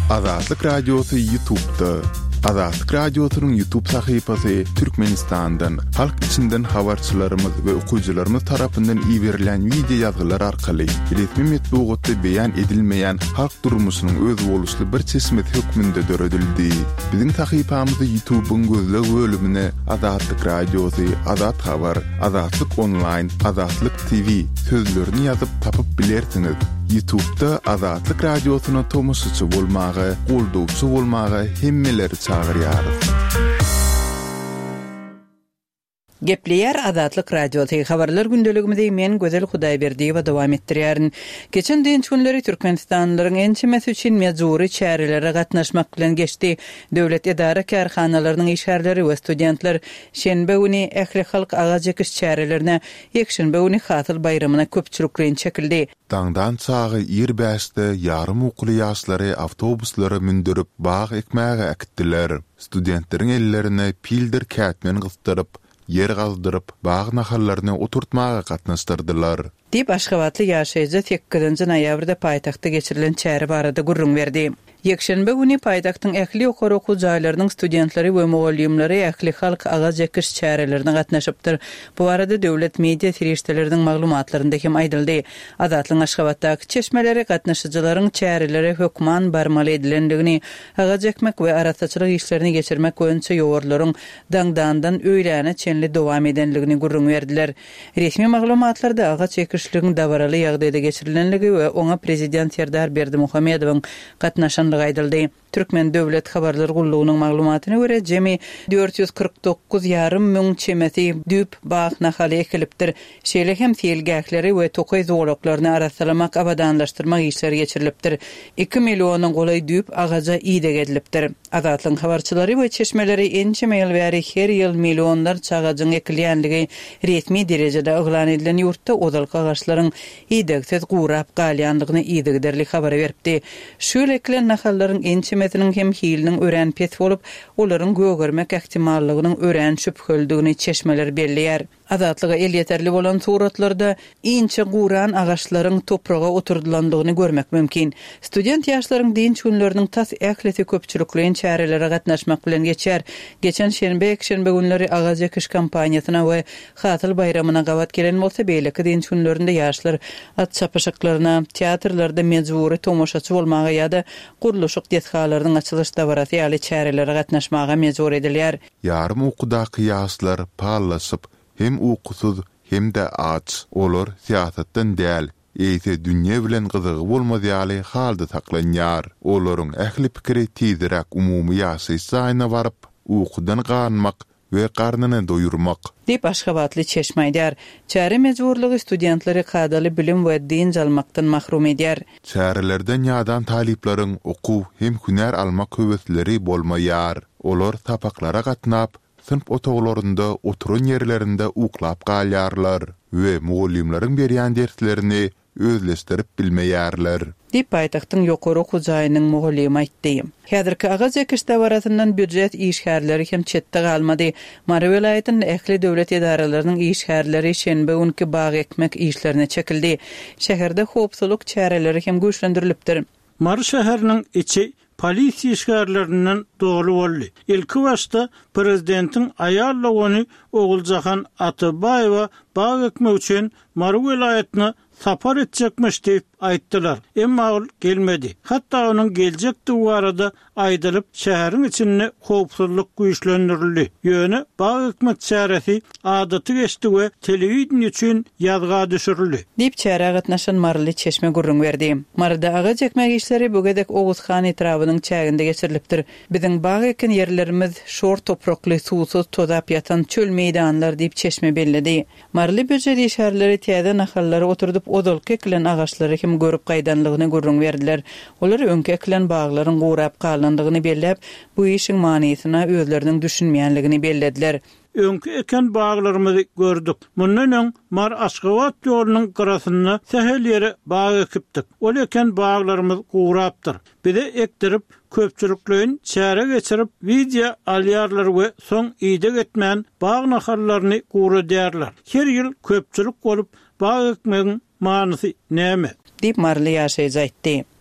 Azatlık Radyosu YouTube'da. Azatlık Radyosu'nun YouTube sayfası Türkmenistan'dan, halk içinden habarçılarımız ve okuyucularımız tarafından iverilen video yazılar arkalı resmi metbuatda beyan edilmeyen halk durmuşunun öz oluşlu bir çeşmet hükmünde döredildi. Bizim sayfamızı YouTube'un gözlü bölümüne Azatlık Radyosu, Azat Haber, Azatlık Online, Azatlık TV sözlerini yazıp tapıp bilersiniz. YouTube'da Azatlık Radyosu'na tomusçu bolmağı, qolduvçu bolmağı hemmeleri çağırýarys. Gepleyer Azatlyk Radyosu habarlar gündeligimizde men Gözel Hudaýberdiýewa dowam etdirýärin. Geçen dinç günleri Türkmenistanlylaryň ençemesi üçin mejburi çärelere gatnaşmak bilen geçdi. Döwlet edara karhanalarının işgärleri we studentler şenbe güni ähli halk agajykyş çärelerine ýekşenbe güni hatyl bayramyna köpçüliklen çekildi. Dağdan çağı ýerbeşde yarım okulu ýaşlary awtobuslary mündürip bağ ekmäge akitdiler. Studentleriň ellerine pildir kätmen gystyryp yer gazdırıp bağ nahallaryna oturtmaga gatnaşdyrdylar. Dip Aşgabatly ýaşaýjy 8-nji noýabrda paýtagtda geçirilen çäre barada gurrun berdi. Ýekşenbe güni paýtagtyň ähli okary okuw jaýlarynyň studentleri we mugallimleri ähli halk agaz ýekiş çärelerine gatnaşypdyr. Bu arada döwlet media serişdeleriniň maglumatlarynda hem aýdyldy. Azatlyň Aşgabatdaky çeşmeleri gatnaşyjylaryň çärelere hökman barmaly edilendigini, agaz ýekmek we arasaçylyk işlerini geçirmek boýunça ýogarlaryň daňdandan öýläne çenli dowam edenligini gurrun berdiler. Resmi maglumatlarda agaz ýekişligiň dabaraly ýagdaýda geçirilenligi we oňa prezident Serdar Berdimuhammedowyň gatnaşan aýdyldy. Türkmen Döwlet Habarlar Gullugynyň maglumatyna görä jemi 449,5 müň çemeti düp bağ nahaly ekilipdir. Şeýle hem tiýelgäkleri we tokay zowlaklaryny arasalamak abadanlaşdyrmak işleri geçirilipdir. 2 millionyň golay düp agaja ýyda gedilipdir. Azatlyň habarçylary we çeşmeleri ençe ýyl bäri her ýyl millionlarça agajyň ekilýänligi resmi derejede oglan edilen ýurtda odalky agaçlaryň ýydagsyz gurap galýanlygyny ýydygyderlik habar beripdi. Şöyle ekilen nahallaryň ençe metiniň hem hiliniň ören pes bolup, olaryň gögörmek ähtimallygynyň ören şüphöldigini çeşmeler belliýär. Azatlyga el ýeterli bolan suratlarda inçe guran agaçlaryň topraga oturdulandygyny görmek mümkin. Student ýaşlaryň dinç günleriniň tas ähleti köpçüliklen çärelere gatnaşmak bilen geçer. Geçen şenbe günleri agaz ýekiş kampaniýasyna we hatyl bayramyna gawat gelen bolsa beýleki dinç günlerinde ýaşlar at çapyşyklaryna, teatrlarda mejburi tomoşaçy bolmaga ýa-da guruluşyk detgalarynyň açylış dabarasy ýaly çärelere gatnaşmaga mejbur edilýär. Yarım okudaky ýaşlar pallaşyp hem ukusuz hem de aç olur siýasatdan däl. Eýse dünýe bilen gyzygy bolmaýaly halda saklanýar. Olaryň ähli pikiri tizirek umumy ýaşaýyna baryp ukudan ganmak we garnyny doýurmak. Dip Aşgabatly çeşmeýdär. Çäre mejburlygy studentleri kadaly bilim we din almakdan mahrum edýär. Çärelerden ýadan talyplaryň okuw hem hüner almak höwesleri bolmaýar. Olar tapaklara gatnap sınıf otoglarynda oturan yerlerinde uklap galýarlar we mugallimleriň berýän derslerini özleşdirip bilmeýärler. Dip paýtagtyň ýokary okuw jaýynyň mugallimi aýtdy. Häzirki agaz ýekiş dabarasyndan büdjet işgärleri hem çetde galmady. Mara welaýatynyň ähli döwlet edaralarynyň işgärleri şenbe günkü bağ ekmek işlerine çekildi. Şäherde howpsuzlyk çäreleri hem güýçlendirilipdir. Mara şäheriniň içi polisiýa işgärlerinden dogry boldy. Ilki başda prezidentiň aýalla ony Oguljahan Atabaýewa bağ ekmek üçin Mara welaýatyna sapar etjekmiş diýip aýtdylar. Emma ol gelmedi. Hatda onun geljekdi bu arada aýdylyp şäheriň içinde howpsuzlyk güýçlendirildi. Ýöne bağ ekmek çäresi adaty geçdi we telewizion üçin ýazga düşürildi. Dip çäre gatnaşan Marly çeşme gurrun berdi. Marada agaz ekmek işleri bugedek Oguzhan etrawynyň çäginde geçirilipdir. Biziň bağ eken yerlerimiz şor toprakly suwsuz tozap ýatan çöl meýdanlar diýip çeşme belledi. Marly büdjet işgärleri täze nahallary oturdup odalky ekilen agaçlary hem görüp gaýdanlygyny gurrun berdiler. Olar öňki ekilen baglaryň gurap galandygyny belläp, bu işiň manysyna özleriniň düşünmeýänligini bellediler. Öňkü eken baglarymyzy gördük. Mundan öň Mar Aşgabat ýolunyň garasyna sehel ýere bağ ekipdik. Ol eken baglarymyz gurapdyr. Bize ekdirip köpçülüklerin çäre geçirip video alýarlar we soň ýyda getmän bağ nahallaryny guradyarlar. Her ýyl köpçülük bolup bağ ekmegiň manysy näme? Dip Marly ýaşaýjy aýtdy.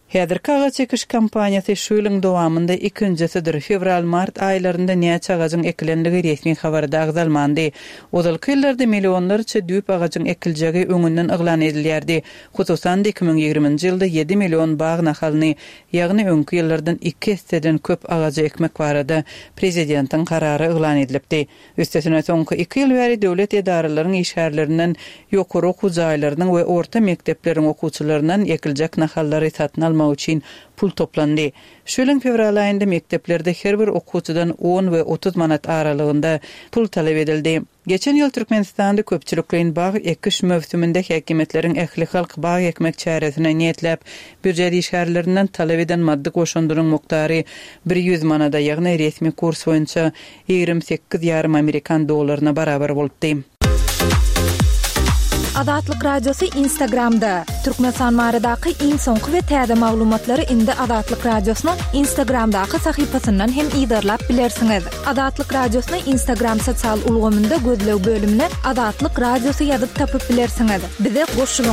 Häzirki aga çekiş kampaniýasy şu ýylyň dowamynda 2-sidir. Fevral-mart aýlarynda näçe agagyň ekilendigi resmi habarda agzalmandy. Ozalky ýyllarda millionlarça düýp agagyň ekiljegi öňünden yglan edilýärdi. Hususan 2020-nji ýylda 7 million bagy nahalyny, ýagny öňkü ýyllardan 2-den köp agagy ekmek barada prezidentiň karary yglan edilipdi. Üstesine soňky 2 ýyl bäri döwlet edaralarynyň işgärlerinden ýokary okuw jaýlarynyň we orta mekdepleriň okuwçylaryndan ekiljek nahallary satyn için pul toplandı. Şölen fevral ayında mekteplerde her bir okuwçydan 10 ve 30 manat aralığında pul talep edildi. Geçen yıl Türkmenistan'da köpçülüklerin bağ ekiş mövsümünde häkimetlerin ähli halk bağ ekmek çäresine niýetlep büdjet işgärlerinden talep eden maddi goşunduryň muktary 100 manada, ýagny resmi kurs boýunça 28,5 Amerikan dollaryna barabar bolupdy. Azatlyk Radiosu Instagramda. Türkmenistan baradaky iň soňky we täze maglumatlary indi Azatlyk Radiosynyň Instagramdaky sahypasyndan hem ýa-da bilersiňiz. Azatlyk Radiosyny Instagram sosial ulgamynda gözlew bölümine Azatlyk Radiosu ýazyp tapyp bilersiňiz. Bize goşulyň.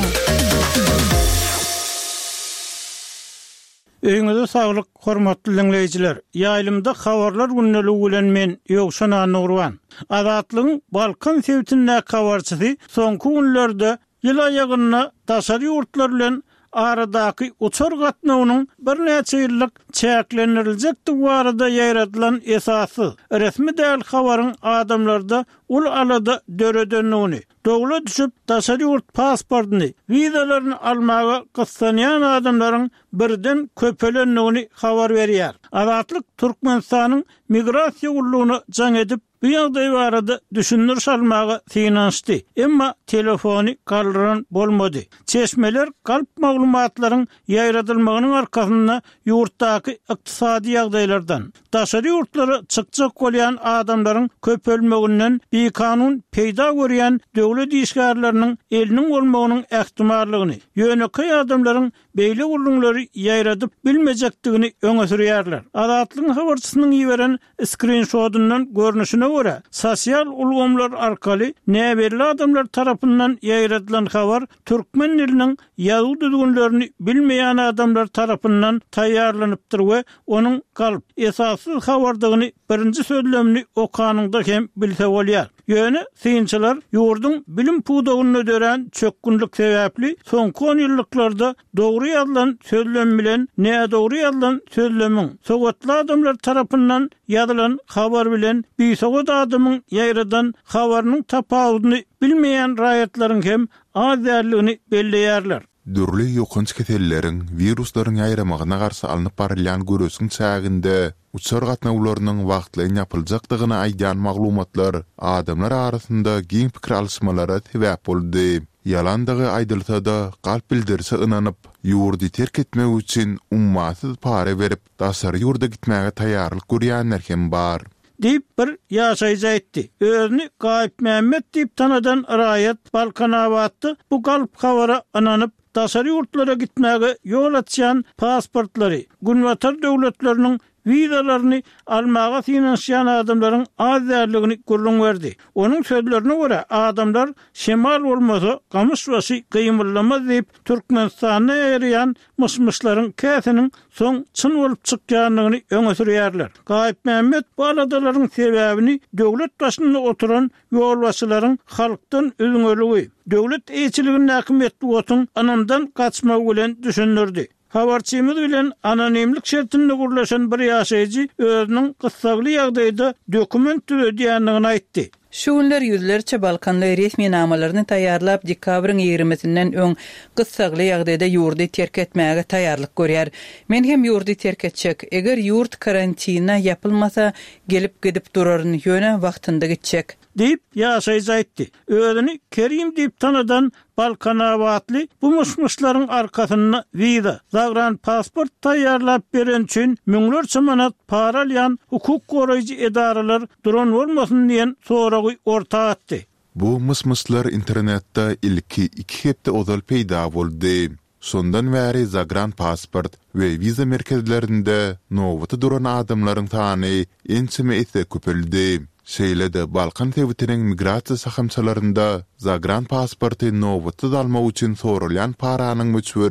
Öňüňizde saglyk, hormatly dinleýijiler. Ýaýlymda habarlar günneligi bilen men Ýogşan Nurwan. Azatlygyň Balkan sewtinde habarçysy soňky günlerde ýyl aýagyna daşary ýurtlar bilen aradaky uçar gatnawynyň bir näçe ýyllyk çäklendirilejekdi barada ýaradylan esasy resmi däl habaryň adamlarda ul alada döredenligini, dogla düşüp daşary ýurt pasportyny, wizalaryny almaga gyssanýan adamlaryň birden köpelenligini habar berýär. Azatlyk Türkmenistanyň migrasiýa gullugyny jaň edip bu ýagdaý barada düşünür salmaga finansdy. Emma telefony galdyran bolmady. Çeşmeler galp maglumatlaryň ýaýradylmagynyň arkasynda ýurtdaky ykdysady ýagdaýlardan, daşary ýurtlary çykjak bolýan adamlaryň köpelmeginden bir kanun peýda görýän döwlet işgärleriniň eliniň bolmagynyň ähtimallygyny, ýöneky adamlaryň beýle gulluňlary ýaýradyp bilmejekdigini öňe sürýärler. Azatlygyň habarçysynyň ýiberen screenshotyndan görnüşine göre sosial ulgamlar arkaly näberli adamlar tarapyndan ýaýradylan habar türkmen diliniň ýazy düzgünlerini bilmeýän adamlar tarapyndan taýýarlanypdyr we onuň galp esassy habardygyny birinji sözlemini okanyňda hem bilse bolýar. Ýöne synçylar ýurdun bilim pudagyny dören çökkünlük sebäpli soňky 10 ýyllyklarda dogry ýazylan sözlem bilen nädogry ýazylan sözlemiň sowatly adamlar tarapyndan ýazylan habar bilen bir adamyň ýaýradan habarynyň tapawudyny bilmeýän raýatlaryň hem az därligini belleýärler. Dürli ýokynç keselleriň, wiruslaryň ýaýramagyna garşy alınıp barylýan görüsüň çäginde uçar gatnawlarynyň wagtly ýapyljakdygyny aýdan maglumatlar adamlar arasynda giň pikir alşmalara sebäp boldy. Yalandagy aýdylsa da galp bildirse ynanyp ýurdy terk etmek üçin ummasyz para berip daşary ýurda gitmäge taýýarlyk görýänler hem bar. Deyip bir ýaşaýjy aýtdy. Özüni Gaýp Mämmet diýip tanadan raýat Balkanabatdy bu galp habara ananyp daşary ýurtlara gitmäge ýol açýan pasportlary günwatar döwletleriniň wizalaryny almaga finansiýan adamlaryň az därligini gurrun berdi. Onuň sözlerine görä adamlar şemal bolmasa gamışwasy gymyllamaz diýip Türkmenistana ýerýän mysmyşlaryň käsiniň soň çyn bolup çykýanlygyny öňe sürýärler. Gaýp Mämmet bu aladalaryň sebäbini döwlet başynda oturan ýolbaşçylaryň halkdan özüňeligi, döwlet eýçiliginiň häkimetli otun anandan gaçmak bilen düşündirdi. Habarçymyz bilen anonimlik şertinde gurlaşan bir ýaşaýjy özüniň gyssagly ýagdaýda dokument ödýänligini aýtdy. Şu günler yüzlerce Balkanlı resmi namalaryny taýýarlap dekabrın 20-sinden öň gyssagly ýagdaýda ýurdy terk etmäge taýýarlyk görýär. Men hem ýurdy terk etjek. Eger ýurt karantina ýapylmasa gelip gidip duraryn ýöne wagtynda gitjek. Deyip ýaşaýjy aýtdy. Özüni Kerim diýip tanadan Balkanabatly bu musmuşlaryň arkasynda wiza, zagran pasport taýýarlap beren üçin müňlerçe manat para alýan hukuk goraýjy edaralar duran bolmasyn diýen soragy orta atdy. Bu musmuşlar internetde ilki 2 hepde ozal peýda boldy. Sondan bäri zagran pasport we wiza merkezlerinde nowaty duran adamlaryň sany ençime ise köpeldi. Şeýlede Balkan sewtiniň migrasiýa sahamçalarynda zagran pasporty nowaty almak üçin sorulýan paranyň möçberi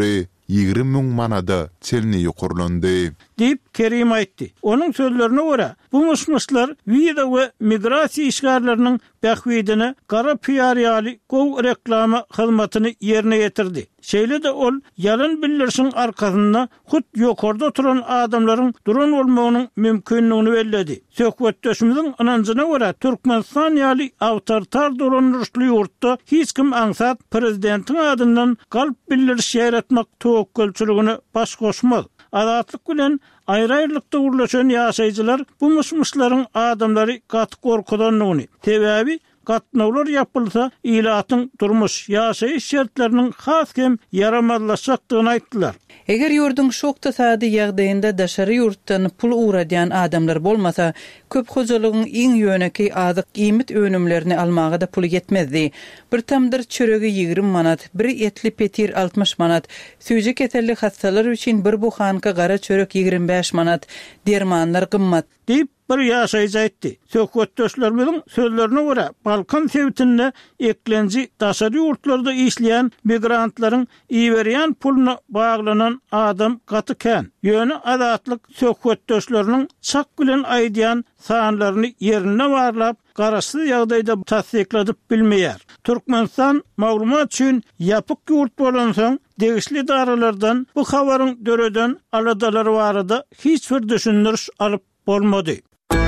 20.000 manada çelni ýokurlandy. Deyip Kerim aytdy. Onun sözlerine göre bu musmuslar vida ve migrasiya işgarlarının bəxvidini qara piyariyali gov reklama hizmetini yerine getirdi. Şeýle de ol yalın bilirsin arkasında hut yokorda oturan adamların duran olmagynyň mümkinligini belledi. Söhbetdeşimizin anancına göre Türkmenistan ýaly awtoritar dolanýarly ýurtda hiç kim aňsat prezidentin adından galp bildiriş ýaratmak töwekkülçiligini baş goşmaz. Azatlyk bilen aýry-aýrylykda urlaşan ýaşaýjylar bu musmuslaryň adamlary gaty gorkudanlygyny, täbäbi gatnawlar yapylsa ilatyň durmuş ýaşaýyş şertleriniň haskem yaramazlaşakdygyny aýtdylar. Eger ýurdun şokta sady ýagdaýynda daşary ýurtdan pul uradýan adamlar bolmasa, köp hojalygyň iň ýöneki azyk giýmet önümlerini almaga da pul yetmezdi. Bir tamdyr çöregi 20 manat, bir etli petir 60 manat, süýje keterli hastalar üçin bir buhanka gara çörek 25 manat, dermanlar gymmat Deyip bir ýaşaýjy aýtdy. Söhbetdeşlerimizin sözlerine göre Balkan sewtinde eklenji daşary ýurtlarda işleýän migrantlaryň iýberýän puluna baglanan adam gaty kän. Ýöne azatlyk söhbetdeşleriniň çak bilen aýdýan sanlaryny ýerine barlap garaşly ýagdaýda tasdikladyp bilmeýär. Türkmenistan maglumat üçin ýapyk ýurt bolan soň degişli daralardan bu habaryň döreden aladalary barada hiç bir düşündiriş alyp bolmady.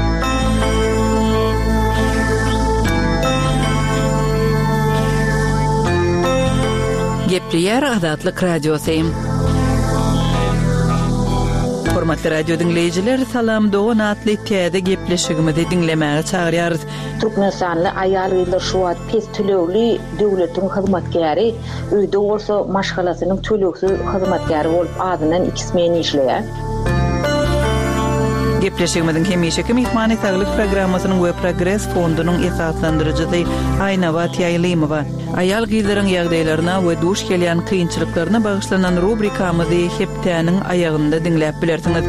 Gepleýär Azatlyk Radiosu. Hormatly radio dinleyijiler, salam dogan atly täze gepleşigimizi dinlemäge çagyrýarys. Türkmenistanly aýallar şu wagt pes tölegli döwletiň hyzmatkäri, öýde bolsa maşgalasynyň tölegsi hyzmatkäri bolup adynan 2 men işleýär. Gepleşigimiziň hemişeki mehmany saglyk programmasynyň we Progress fondunyň esaslandyrjysy Aýnawat Ýaýlymowa. Aýal gyzlaryň ýagdaýlaryna we duş gelýän kynçylyklaryna bagyşlanan rubrikamyzy hepdäniň aýagynda dinläp bilersiňiz.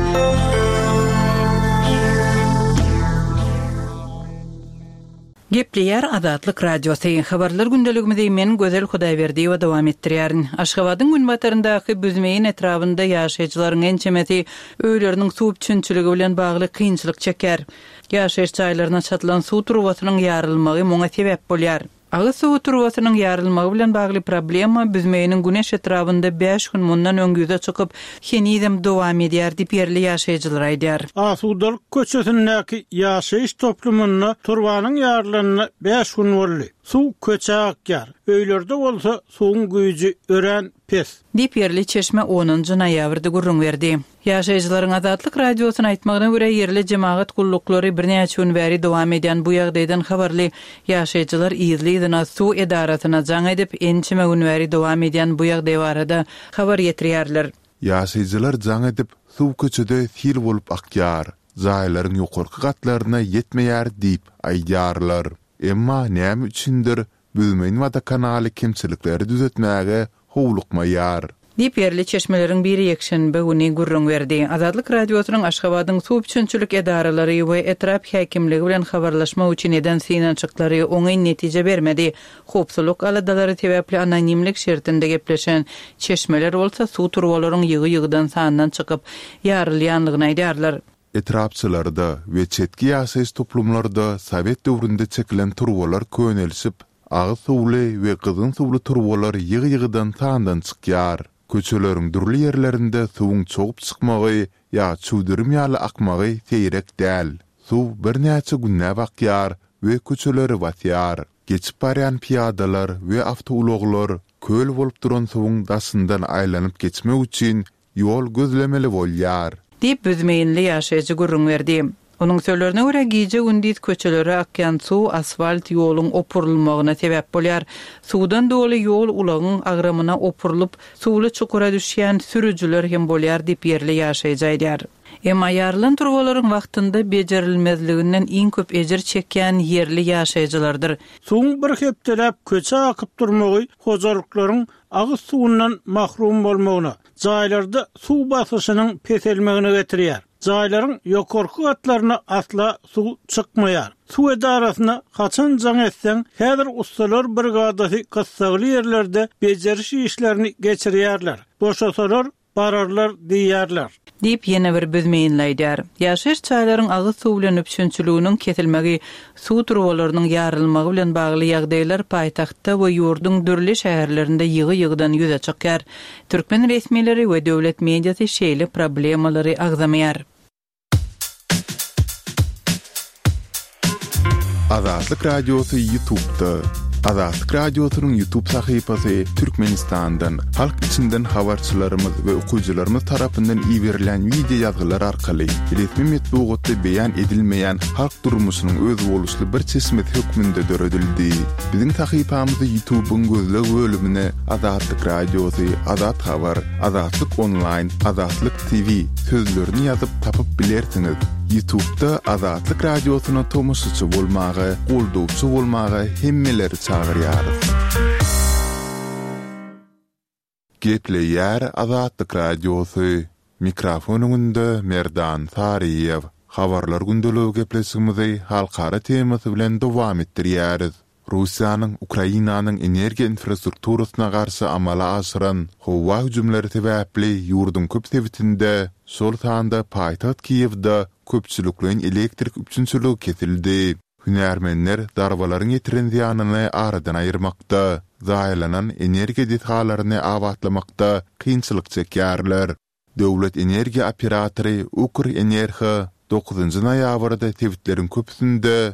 Gepleýär Azatlyk Radiosu. Habarlar gündeligimizi men Gözel Hudaýberdiýewa dowam etdirýärin. Aşgabatyň gün bataryndaky büzmeýin etrafynda ýaşaýjylaryň ençemeti öýleriniň suw üçinçiligi bilen bagly kynçylyk çeker. Ýaşaýyş çaýlaryna çatylan suw turbasynyň ýarylmagy muňa sebäp bolýar. Agy suw turbasynyň ýarylmagy bilen bagly problema büzmeýiniň güneş etrafynda 5 gün mundan öňüze çykyp henizem dowam edýär diýip ýerli ýaşaýjylar aýdýar. Asudalyk köçesindäki ýaşaýyş toplumyna turbanyň ýarylanyna 5 gün boldy. Suw köçe akýar. Öýlerde bolsa suwuň güýji ören pes. Diýip ýerli Çeşme 10-njy noýabrda gurrun berdi. Ýaşaýjylaryň Azatlyk Radiosyna aýtmagyna görä ýerli jemaat gullukları birnäçe gün bäri dowam edýän bu ýagdaýdan habarly ýaşaýjylar ýyzlydyna suw edarasyna jaň edip ençeme gün bäri dowam edýän bu ýagdaý barada habar ýetirýärler. Ýaşaýjylar jaň edip suw köçede fil bolup akýar, zaýlaryň ýokarky gatlaryna ýetmeýär diýip aýdýarlar. Emma näme üçindir büzmeýin wada kanaly kemçilikleri düzeltmäge howlukmaýar. Diýip ýerli Çeşmeleriň biri ýekşenbe güni gurrun berdi. Azatlyk Radiosynyň Aşgabatyň suw üçinçilik edaralary we etrap häkimligi bilen habarlaşma üçin eden synançyklary oňy netije bermedi. Hopsuluk aladalary sebäpli anonimlik şertinde gepleşen Çeşmeler bolsa suw turbalaryň ýygy-ýygydan sandan çykyp ýarylýanlygyny aýdýarlar. Etrapçylarda we çetki ýaşaýyş toplumlarda Sowet döwründe çekilen turbalar könelsip, agy suwly we gyzyn suwly turbalar ýygy-ýygydan sandan çykýar. Köçeleriň durly ýerlerinde suwuň çoğup çykmagy ýa çuwdurym ýaly akmagy seýrek däl. Suw birnäçe günnäp akýar we köçeleri batýar. Geçip barýan piyadalar we awtouloglar köl bolup duran suwuň daşyndan aýlanyp geçmek üçin ýol gözlemeli bolýar. Diýip büzmeýinli ýaşaýjy gurrun berdi. Onun sözlerine göre gece gündüz köçelere akyan su asfalt yolun opurulmagyna sebäp bolýar. Suwdan doly yol ulagyň agramyna opurulup suwly çukura düşýän sürüjüler hem bolýar diýip ýerli ýaşaýjy aýdýar. Emma ýarlyň turbalaryň wagtynda bejerilmezliginden iň köp ejir çekýän ýerli ýaşaýjylardyr. Suwuň bir hepdelep köçe akyp durmagy hojalyklaryň agyz suwundan mahrum bolmagyna, jaýlarda suw basyşynyň peselmegine getirýär. Jaýlaryň ýokarky gatlaryna atla suw çykmaýar. Suw edarasyna haçan jaň etseň, häzir ustalar brigadasy gassagly ýerlerde bejeriş işlerini geçirýärler. Boşasalar bararlar diýärler. Deyip ýene bir büzmeýinleýär. Ýaşaýyş çaýlaryň agy suwlanyp şünçülüginiň kesilmegi, suw turwalarynyň ýarylmagy bilen bagly ýagdaýlar paýtagtda we ýurdun dürli şäherlerinde ýygy-ýygydan ýüze çykýar. Türkmen resmiýetleri we döwlet mediasy şeýle problemalary agzamaýar. Azatlyk Radiosu YouTube'da. Azatlyk Radiosu'nun YouTube sahypasy Türkmenistan'dan, halk içinden habarçylarymyz we okuyjylarymyz tarapyndan ýiberilen video ýazgylar arkaly resmi metbuatda beýan edilmeýän halk durmuşynyň öz boluşly bir çeşmet hökmünde döredildi. Biziň sahypamyzy YouTube'un gözleg bölümine Azatlyk Radiosu, Azat Habar, Azatlyk Online, Azatlyk TV sözlerini ýazyp tapyp bilersiňiz. YouTube'da Azatlyk Radiosu'na tomoşçy bolmagy, goldowçy bolmagy hemmeleri çağırýar. Gepleýär Azatlyk Radiosu. Mikrofonunda Merdan Tariýew. Habarlar gündeligi gepleşigimizi halkara temasy bilen dowam etdirýäris. Russiýanyň Ukrainanyň energiýa infrastrukturasyna garşy amala aşyran howa hüjümleri sebäpli ýurdun köp sebitinde şol sanda paýtagat Kiýewde köpçüliklerin elektrik üçünçülügi kesildi. Hünärmenler darwalaryň ýetiren ziýanyny aradan aýyrmakda, zaýlanan energiýa detalaryny awatlamakda kynçylyk çekýärler. Döwlet energiýa operatory Ukrenergo 9-njy noýabrda tewitlerin köpüsinde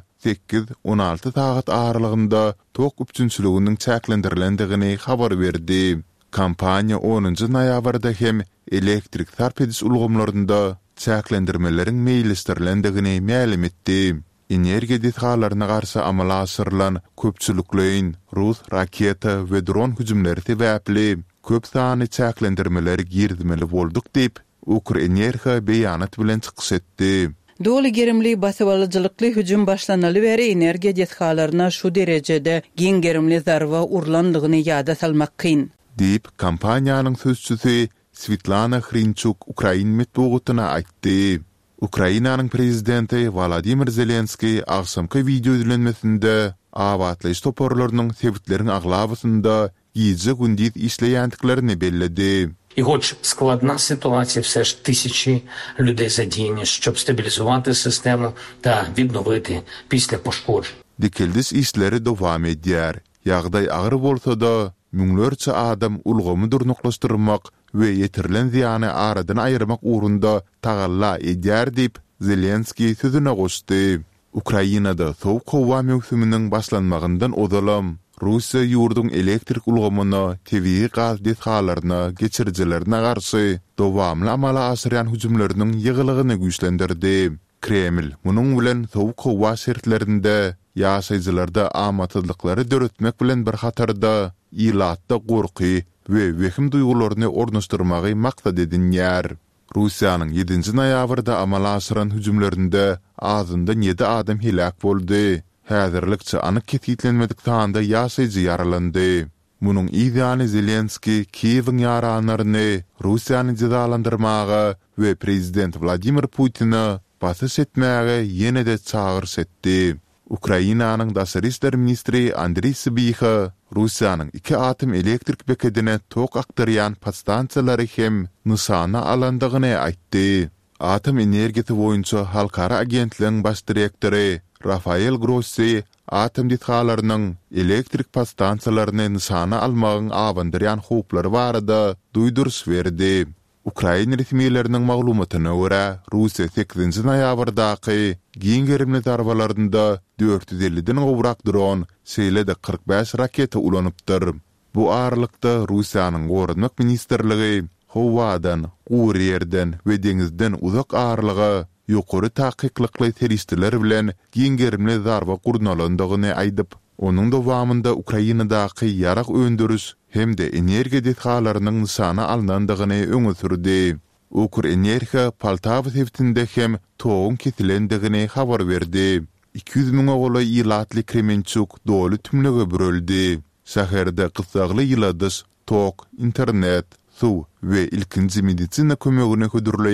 8-16 saat aralygynda tok üçünçüliginiň çäklendirilendigi habar berdi. Kampaniýa 10-njy noýabrda hem elektrik sarp ediş ulgamlarynda çäklendirmeleriň meýilistirilendigini ma'lum etdi. Energiýa detalaryna garşy amala aşyrylan köpçüliklerin Rus raketa we dron hüjümleri sebäpli köp sany çäklendirmeleri girdimeli bolduk diýip Ukrenergo beýanat bilen çykyş etdi. Dolu gerimli basywalyjylykly hüjüm başlanaly beri energiýa detalaryna şu derejede giň gerimli zarwa urlandygyny ýada salmak kyn. Diýip kampaniýanyň sözçüsi Svetlana Hrinchuk Ukrain metbuatyna aýtdy. Ukrainanyň prezidenti Volodymyr Zelenski agşamky video dülenmesinde awatlyş toporlarynyň sebitlerini aglabysynda ýyjy gündüz işleýändiklerini belledi. І хоч складна ситуація, все ж тисячі людей задіяні, щоб стабілізувати систему та відновити після пошкоджень. Dikildiş işleri dowam edýär. Ýagdaý agyr bolsa da, müňlerçe adam ulgamy durnuklaşdyrmak we ýetirilen ziýany aradan aýyrmak ugrunda tagalla edýär diýip Zelenski sözüne goşdy. Ukrainada sowuk howa mewsüminiň başlanmagyndan odalam Russiya ýurdun elektrik ulgamyny tebii gaz detalaryna geçirjilerine garşy dowamly amala aşyryan hüjümleriniň ýygylygyny güýçlendirdi. Kreml munyň bilen sowuk howa şertlerinde ýaşaýjylarda amatylyklary döretmek bilen bir hatarda ilatda gorky we wehim duýgularyny ornaşdyrmagy maksat edinýär. Russiýanyň 7-nji noýabrda amala aşyran hüjümlerinde azyndan 7 adam helak boldy. Häzirlikçe anyk ketitlenmedik taýanda ýaşaýjy yaralandy. Munyň ideýany Zelenski Kiýewiň ýaranlaryny Russiýany jazalandyrmagy we prezident Vladimir Putin'i basyş etmäge ýene-de çağırş etdi. Ukrainanyň daşary işler ministri Andriy Sybiha Russiýanyň 2 atom elektrik beketine tok aktarýan podstansiýalary hem nysana alandygyny aýtdy. Atom energiýasy boýunça halkara agentligiň baş direktori Rafael Grossi atom detalarynyň elektrik podstansiýalaryny nysana almagyň awandyrýan hoplary barada duýduruş berdi. Ukraina resmiýetleriniň maglumatyna görä, Russiýa 8-nji noýabrdaky giň gerimli darbalarynda 450-den gowrak dron, şeýle-de 45 raketa ulanypdyr. Bu aralykda Russiýanyň Gorunmak ministrligi howadan, guur ýerden we deňizden uzak aralyga ýokary taýyklykly teristler bilen giň gerimli darba gurnalandygyny aýdyp, onuň dowamında Ukrainadaky ýarak öndürüş hemde energiýa detalarynyň nysana alınandygyny öňe sürdi. Ukrenergo Poltava sebitinde hem toğun kesilendigini habar berdi. 200 000 goly ýylatly Kremenchuk doly tümlege bürüldi. Şäherde gysagly ýyladys, tok, internet, suw we ilkinji medisina kömegine hödürleýän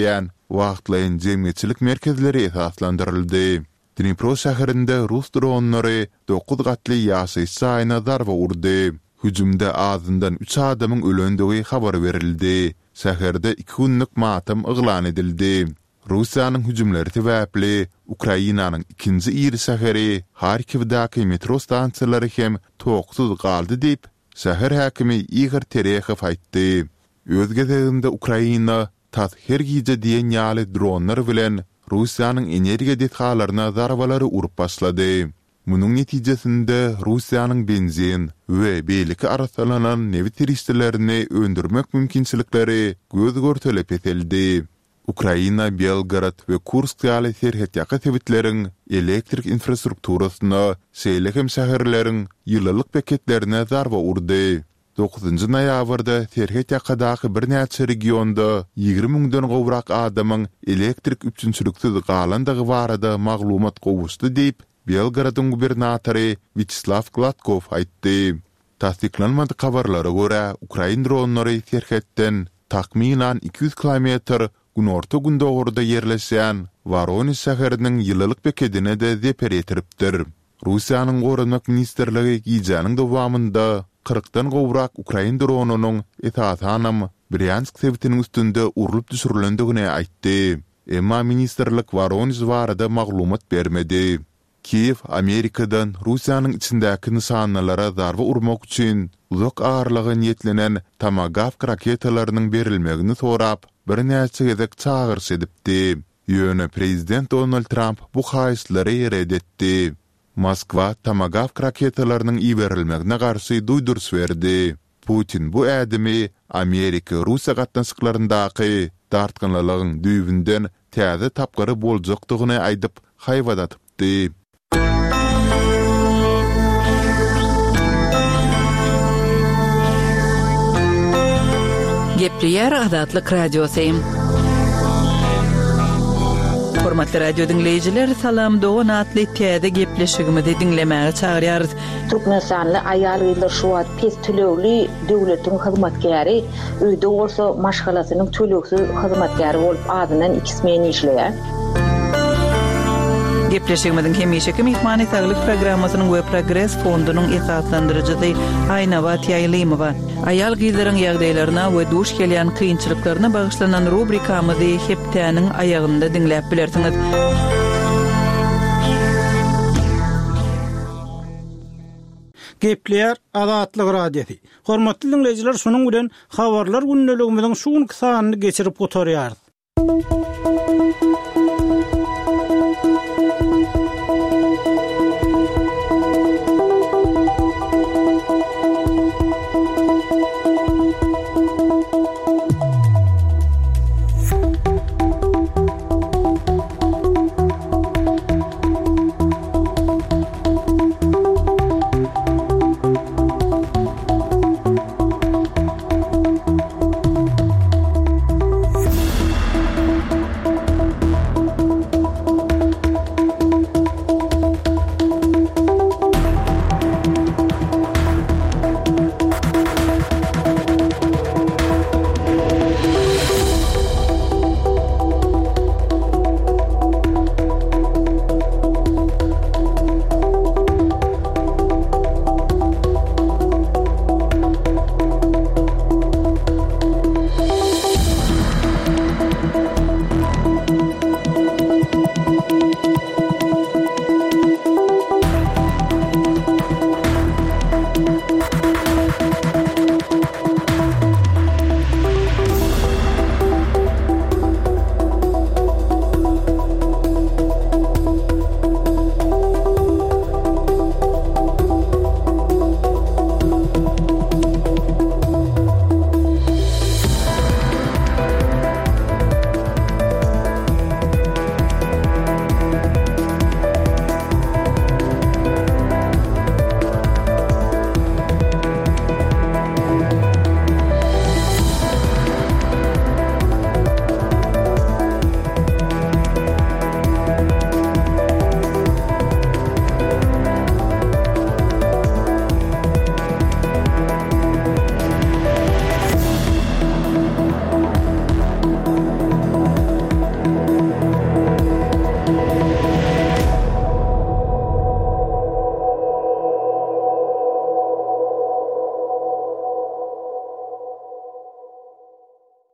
wagtlaýyn jemgyýetçilik merkezleri esaslandyryldy. Dnipro şäherinde Rus dronlary 9 gatly ýaşy saýna darba urdy. Hüjümde azyndan 3 adamyň ölendigi habar berildi. Şäherde 2 günlük matam yglan edildi. Russiýanyň hüjümleri täbäpli Ukrainanyň ikinji iri şäheri Harkivdaky metro stansiýalary hem toksuz galdy diýip şäher häkimi Igor Terekhov aýtdy. Öz gezeginde Ukraina tat her gije diýen ýaly dronlar bilen Russiýanyň energiýa detgallaryna zarbalary urup başlady. Munyň netijesinde Russiýanyň benzin we beýleki arasalanan nevi turistlerini öndürmek mümkinçilikleri göz görtelep etildi. Ukraina, Belgrad we Kursk ýaly serhet ýaky tebitleriň elektrik infrastrukturasyna, şeýlehem şäherleriň ýyllyk paketlerine zarba urdy. 9-njy noýabrda serhet ýakadaky bir näçe regionda 20.000-den gowrak adamyň elektrik üçinçiliksiz galandygy barada maglumat gowuşdy diýip Belgradyň gubernatory Vyacheslav Gladkov aýtdy. Tasdiklanmady habarlara görä Ukraina dronlary serhetden takminan 200 kilometr günorta gündogurda yerleşen Voronezh şäheriniň ýyllyk paketine de zeper etiripdir. Russiýanyň Gorunmak ministerligi gijanyň dowamında 40-dan gowrak Ukraina dronunyň esasanam Bryansk sebitiniň üstünde urulyp düşürilendigine aýtdy. Emma ministerlik Voronezh barada maglumat bermedi. Kiev Amerikadan Russiýanyň içindäki nişanlara zarba urmak üçin uzak agarlygy niýetlenen Tomahawk raketalarynyň berilmegini sorap bir näçe gezek çağırş edipdi. Ýöne prezident Donald Trump bu haýyşlary reddetdi. Moskwa Tomahawk raketalarynyň iberilmegine garşy duýdurş berdi. Putin bu ädimi Amerika Russiýa gatnaşyklaryndaky dartgynlygyň düýbünden täze tapgary boljakdygyny aýdyp haýwadatypdy. Gepleýär Adatlyk Radiosu. Hormatly radio dinleyijiler, salam dogan atly täze gepleşigimizi dinlemäge çagyrýarys. Türkmenistanly aýal gyzlar şu wagt pes tölegli döwletiň hyzmatkäri, öýde bolsa maşgalasynyň töleksiz hyzmatkäri bolup adynan 2 men işleýär. Gepleşigimiziň hemişeki mehmany saglyk programmasynyň we Progress fondunyň esaslandyrjysy Aýnawa Taýlymowa. Aýal gyzlaryň ýagdaýlaryna we duş gelýän kynçylyklaryna bagyşlanan rubrikamyzy hepdäniň aýagynda dinläp bilersiňiz. Gepleýär Adatlyk Radiosu. Hormatly dinleyijiler, şunuň bilen habarlar günneligimiziň şuň kysanyny geçirip gotarýar.